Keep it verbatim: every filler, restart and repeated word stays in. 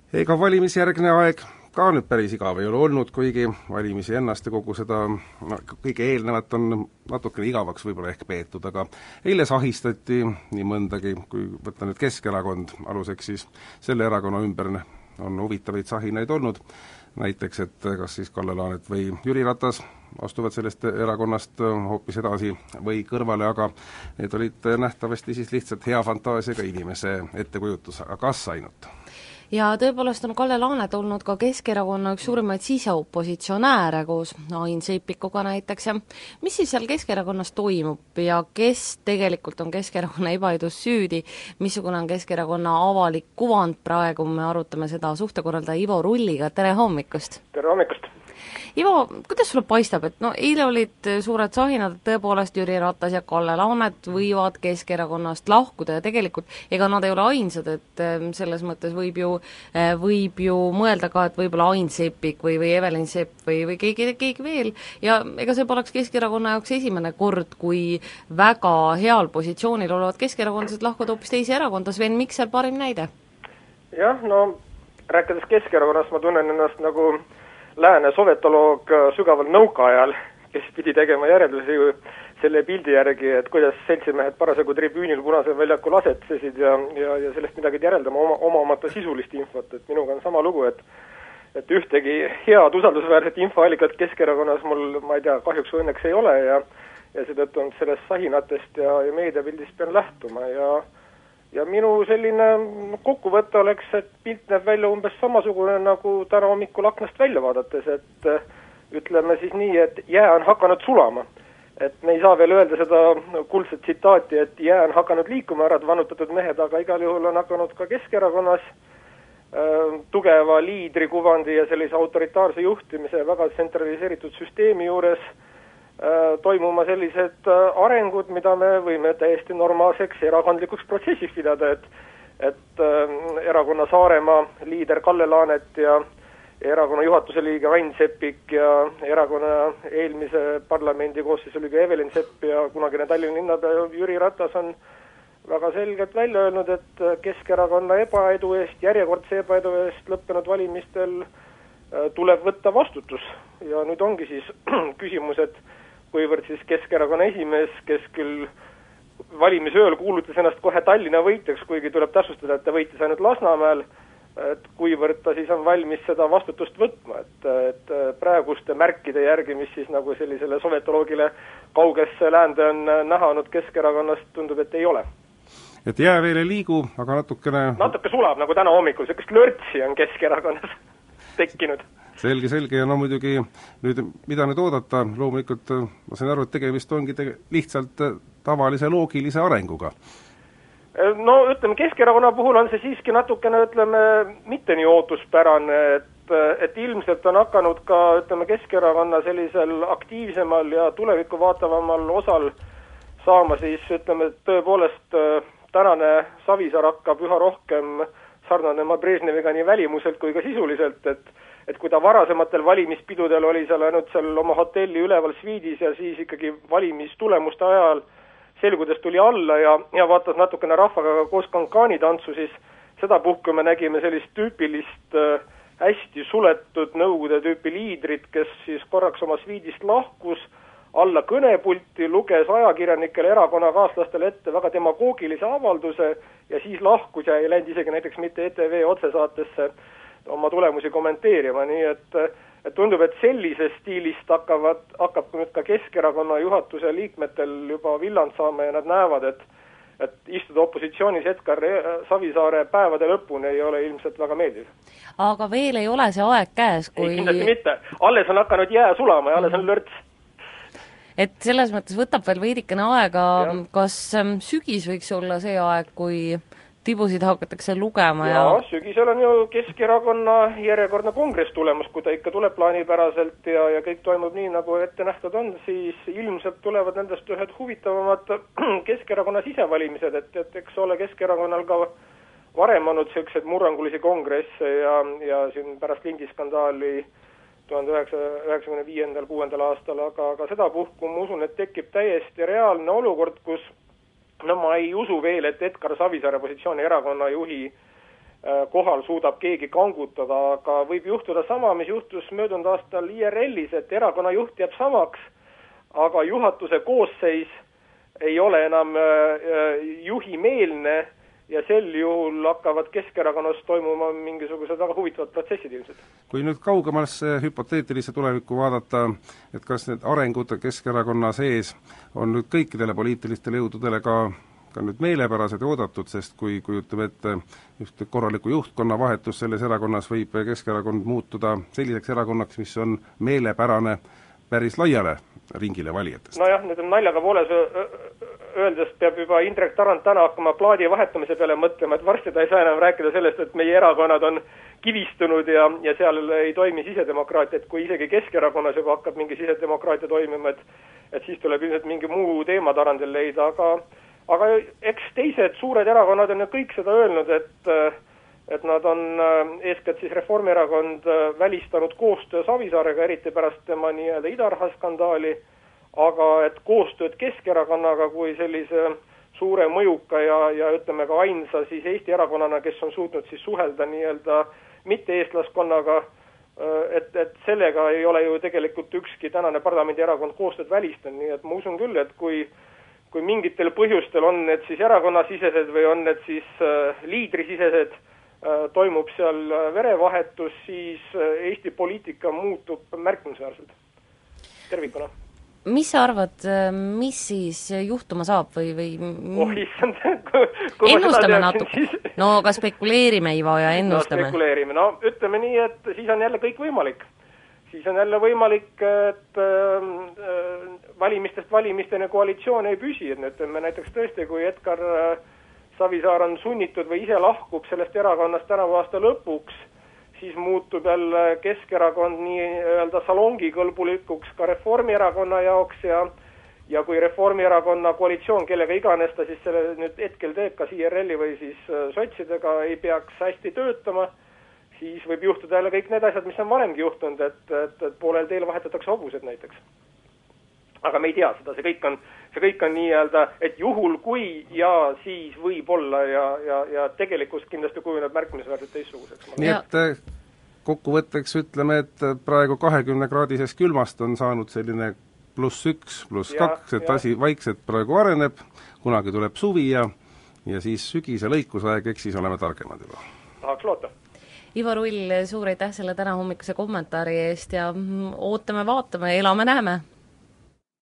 Ega valimisjärgne aeg ka nüüd päris igav ei ole olnud, kuigi valimisi ennast ja kogu seda no, kõige eelnevat on natukene igavaks võib-olla ehk peetud, aga eile sahistati nii mõndagi, kui võtta nüüd Keskerakond aluseks, siis selle erakonna ümber on huvitavaid sahinaid olnud, näiteks, et kas siis Kalle Laanet või Jüri Ratas astuvad sellest erakonnast hoopis edasi või kõrvale, aga need olid nähtavasti siis lihtsalt hea fantaasiaga inimese ettekujutus, aga kas ainult? Ja tõepoolest on Kalle Laanet olnud ka Keskerakonna üks suurimaid siseopositsionääre koos Ain Seipikuga näiteks ja mis siis seal Keskerakonnas toimub ja kes tegelikult on Keskerakonna ebaedus süüdi, missugune on Keskerakonna avalik kuvand praegu, me arutame seda suhtekorraldaja Ivo Rulliga, tere hommikust! Tere hommikust! Ivo, kuidas sulle paistab, et no eile olid suured sahinad, et tõepoolest Jüri Ratas ja Kalle Laanet võivad Keskerakonnast lahkuda ja tegelikult ega nad ei ole ainsad, et selles mõttes võib ju, võib ju mõelda ka, et võib-olla Ain Seppik või, või Evelin Sepp või, või keegi, keegi veel ja ega see poleks Keskerakonna jaoks esimene kord, kui väga heal positsioonil olevad keskerakondlased lahkuvad hoopis teise erakonda, Sven Mikser parim näide? Jah, no rääkides Keskerakonnast ma tunnen ennast nagu lääne sovetoloog sügaval nõukaajal, kes pidi tegema järeldusi selle pildi järgi, et kuidas seltsimehed parasjagu tribüünil Punasel väljakul asetsesid ja, ja, ja sellest midagi järeldama oma, oma omata sisulist infot, et minuga on sama lugu, et et ühtegi head usaldusväärset infoallikat Keskerakonnas mul, ma ei tea, kahjuks õnneks ei ole ja ja seetõttu on sellest sahinatest ja, ja meediapildist pean lähtuma ja ja minu selline kokkuvõte oleks, et pilt näeb välja umbes samasugune nagu täna hommikul aknast välja vaadates, et ütleme siis nii, et jää on hakanud sulama. Et me ei saa veel öelda seda kuldset tsitaati, et jää on hakanud liikuma ära vannutatud mehed, aga igal juhul on hakanud ka Keskerakonnas äh, tugeva liidri kuvandi ja sellise autoritaarse juhtimise väga tsentraliseeritud süsteemi juures toimuma sellised arengud, mida me võime täiesti normaalseks erakondlikuks protsessiks pidada, et et erakonna Saaremaa liider Kalle Laanet ja erakonna juhatuse liige Ain Seppik ja erakonna eelmise parlamendi koosseisu liige Evelin Sepp ja kunagine Tallinna linnapea Jüri Ratas on väga selgelt välja öelnud, et Keskerakonna ebaedu eest, järjekordse ebaedu eest lõppenud valimistel tuleb võtta vastutus ja nüüd ongi siis küsimus, et kuivõrd siis Keskerakonna esimees, kes küll valimisööl kuulutas ennast kohe Tallinna võitjaks, kuigi tuleb täpsustada, et ta võitis ainult Lasnamäel, et kuivõrd ta siis on valmis seda vastutust võtma, et, et praeguste märkide järgi, mis siis nagu sellisele sovetoloogile kaugesse läände on näha olnud Keskerakonnast, tundub, et ei ole. Et jää veel ei liigu, aga natukene... Natuke sulab, nagu täna hommikul, sellist lörtsi on Keskerakonnas tekkinud. Selge, selge ja no muidugi nüüd, mida nüüd oodata, loomulikult ma sain aru, et tegemist ongi te- lihtsalt tavalise loogilise arenguga. No ütleme, Keskerakonna puhul on see siiski natukene, ütleme, mitte nii ootuspärane, et, et ilmselt on hakanud ka, ütleme, Keskerakonna sellisel aktiivsemal ja tulevikku vaatavamal osal saama siis, ütleme, tõepoolest tänane Savisaar hakkab üha rohkem sarnanema Brežneviga nii välimuselt kui ka sisuliselt, et et kui ta varasematel valimispidudel oli seal ainult seal oma hotelli üleval sviidis ja siis ikkagi valimistulemuste ajal selgudes tuli alla ja, ja vaatas natukene rahvaga koos kankaani tantsu, siis seda puhku me nägime sellist tüüpilist äh, hästi suletud nõukogude tüüpi liidrit, kes siis korraks oma sviidist lahkus, alla kõnepulti, luges ajakirjanikele, erakonnakaaslastele ette väga demagoogilise avalduse ja siis lahkus ja ei läinud isegi näiteks mitte E T V otsesaatesse oma tulemusi kommenteerima, nii et, et tundub, et sellisest stiilist hakkavad, hakkab nüüd ka Keskerakonna juhatuse liikmetel juba villand saama ja nad näevad, et et istuda opositsioonis Edgar Savisaare päevade lõpuni ei ole ilmselt väga meeldiv. Aga veel ei ole see aeg käes, kui... Ei, kindlasti mitte. Alles on hakanud jää sulama ja alles on lörts. Et selles mõttes võtab veel veidikene aega, ja. Kas sügis võiks olla see aeg, kui tibusid hakatakse lugema ja... Ja sügisel on ju Keskerakonna järjekordne kongress tulemus, kui ta ikka tuleb plaanipäraselt ja, ja kõik toimub nii, nagu ette nähtud on, siis ilmselt tulevad nendest ühed huvitavamad Keskerakonna sisevalimised, et, et eks ole Keskerakonnal ka varem olnud sellised murrangulisi kongresse ja, ja siin pärast lindiskandaali tuhande üheksasaja üheksakümne viiendal kuuendal aastal, aga, aga seda puhku ma usun, et tekib täiesti reaalne olukord, kus no ma ei usu veel, et Edgar Savisaare positsiooni erakonna juhi kohal suudab keegi kangutada, aga võib juhtuda sama, mis juhtus möödunud aastal I R L-is, et erakonna juht jääb samaks, aga juhatuse koosseis ei ole enam juhimeelne ja sel juhul hakkavad Keskerakonnas toimuma mingisugused väga huvitavad protsessid ilmselt. Kui nüüd kaugemasse hüpoteetilisse tulevikku vaadata, et kas need arengud Keskerakonna sees on nüüd kõikidele poliitilistele jõududele ka, ka nüüd meelepärased ja oodatud, sest kui kujutame ette just korraliku juhtkonna vahetus selles erakonnas, võib Keskerakond muutuda selliseks erakonnaks, mis on meelepärane päris laiale ringile valijatest. Nojah, nüüd on naljaga pooles öeldes peab juba Indrek Tarand täna hakkama plaadi vahetamise peale mõtlema, et varsti ta ei saa enam rääkida sellest, et meie erakonnad on kivistunud ja, ja seal ei toimi sisedemokraatia, et kui isegi Keskerakonnas juba hakkab mingi sisedemokraatia toimima, et, et siis tuleb ilmselt mingi muu teema Tarandil leida, aga, aga eks teised suured erakonnad on ju kõik seda öelnud, et et nad on eeskätt siis Reformierakond välistanud koostöö Savisaarega, eriti pärast tema nii-öelda Idaraha skandaali, aga et koostööd Keskerakonnaga kui sellise suure mõjuka ja, ja ütleme ka ainsa siis Eesti erakonnana, kes on suutnud siis suhelda nii-öelda mitte-eestlaskonnaga, et, et sellega ei ole ju tegelikult ükski tänane parlamendierakond koostööd välistanud, nii et ma usun küll, et kui kui mingitel põhjustel on need siis erakonnasisesed või on need siis liidrisisesed, toimub seal verevahetus, siis Eesti poliitika muutub märkimisväärselt tervikuna. Mis sa arvad, mis siis juhtuma saab või, või oh, issand, ennustame natuke, siis... no aga spekuleerime, Ivo, ja ennustame. No, spekuleerime, no ütleme nii, et siis on jälle kõik võimalik. Siis on jälle võimalik, et äh, valimistest valimisteni koalitsioon ei püsi, et ütleme näiteks tõesti, kui Edgar äh, Savisaar on sunnitud või ise lahkub sellest erakonnast tänavu aasta lõpuks, siis muutub jälle Keskerakond nii-öelda salongikõlbulikuks ka Reformierakonna jaoks ja, ja kui Reformierakonna koalitsioon, kellega iganes ta siis selle nüüd hetkel teeb, kas I R L-i või siis sotsidega, ei peaks hästi töötama, siis võib juhtuda jälle kõik need asjad, mis on varemgi juhtunud, et, et, et poolel teel vahetatakse hobused näiteks. Aga me ei tea seda, see kõik on, see kõik on nii-öelda, et juhul kui ja siis võib olla ja, ja, ja tegelikkus kindlasti kujuneb märkimisväärselt teistsuguseks. Nii et kokkuvõtteks ütleme, et praegu kahekümne kraadisest külmast on saanud selline pluss üks, pluss kaks, et ja. Asi vaikselt praegu areneb, kunagi tuleb suvi ja, ja siis sügise lõikusaeg, eks siis oleme targemad juba. Tahaks loota. Ivo Rull, suur aitäh selle täna hommikuse kommentaari eest ja ootame, vaatame, elame, näeme!